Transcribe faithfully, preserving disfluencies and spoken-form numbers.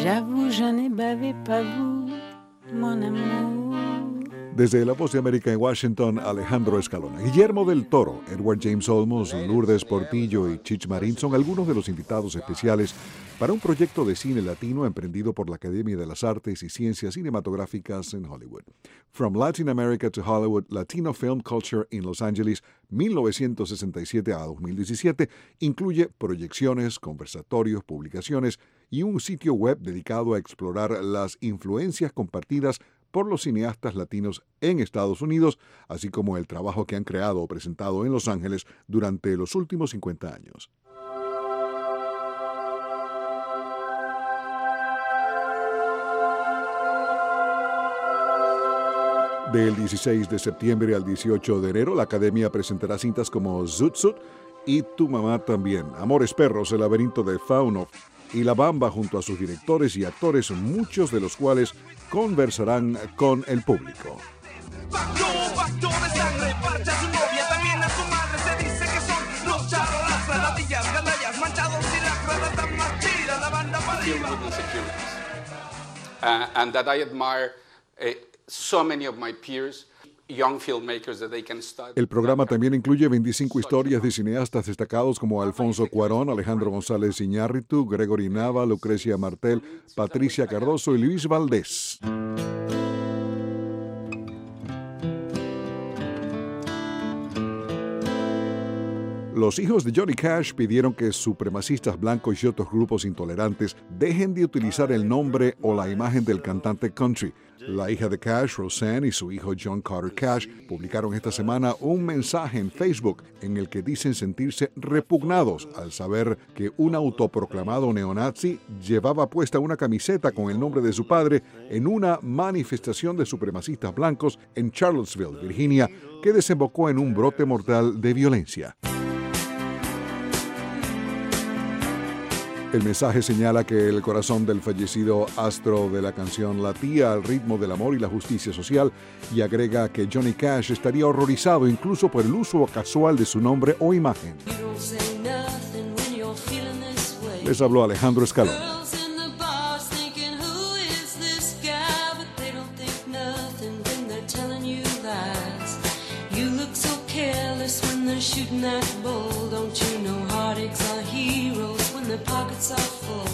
J'avoue, je n'ai bavé pas vous, mon amour. Desde La Voz de América en Washington, Alejandro Escalona. Guillermo del Toro, Edward James Olmos, Lourdes Portillo y Chich Marín son algunos de los invitados especiales para un proyecto de cine latino emprendido por la Academia de las Artes y Ciencias Cinematográficas en Hollywood. From Latin America to Hollywood, Latino Film Culture in Los Angeles, mil novecientos sesenta y siete a dos mil diecisiete, incluye proyecciones, conversatorios, publicaciones y un sitio web dedicado a explorar las influencias compartidas por los cineastas latinos en Estados Unidos, así como el trabajo que han creado o presentado en Los Ángeles durante los últimos cincuenta años. Del dieciséis de septiembre al dieciocho de enero, la Academia presentará cintas como Zoot Suit y Tu Mamá También, Amores Perros, El Laberinto de Fauno y La Bamba, junto a sus directores y actores, muchos de los cuales conversarán con el público. Uh, and that I admire uh, so many of my peers, young filmmakers that they can study. El programa también incluye veinticinco historias de cineastas destacados como Alfonso Cuarón, Alejandro González Iñárritu, Gregory Nava, Lucrecia Martel, Patricia Cardoso y Luis Valdés. Los hijos de Johnny Cash pidieron que supremacistas blancos y otros grupos intolerantes dejen de utilizar el nombre o la imagen del cantante country. La hija de Cash, Roseanne, y su hijo John Carter Cash publicaron esta semana un mensaje en Facebook en el que dicen sentirse repugnados al saber que un autoproclamado neonazi llevaba puesta una camiseta con el nombre de su padre en una manifestación de supremacistas blancos en Charlottesville, Virginia, que desembocó en un brote mortal de violencia. El mensaje señala que el corazón del fallecido astro de la canción latía al ritmo del amor y la justicia social y agrega que Johnny Cash estaría horrorizado incluso por el uso casual de su nombre o imagen. Les habló Alejandro Escalona. Shooting that bull, don't you know heartaches are heroes when their pockets are full?